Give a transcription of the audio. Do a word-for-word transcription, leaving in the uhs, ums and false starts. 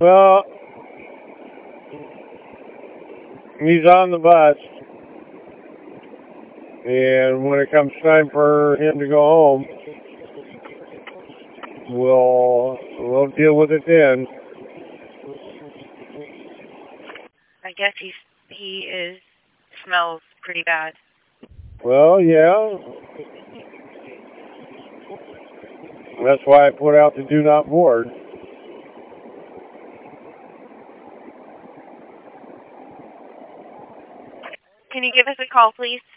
Well, he's on the bus, and when it comes time for him to go home, we'll we'll deal with it then. I guess he's he is smells pretty bad. Well, yeah. That's why I put out the do not board. Can you give us a call, please?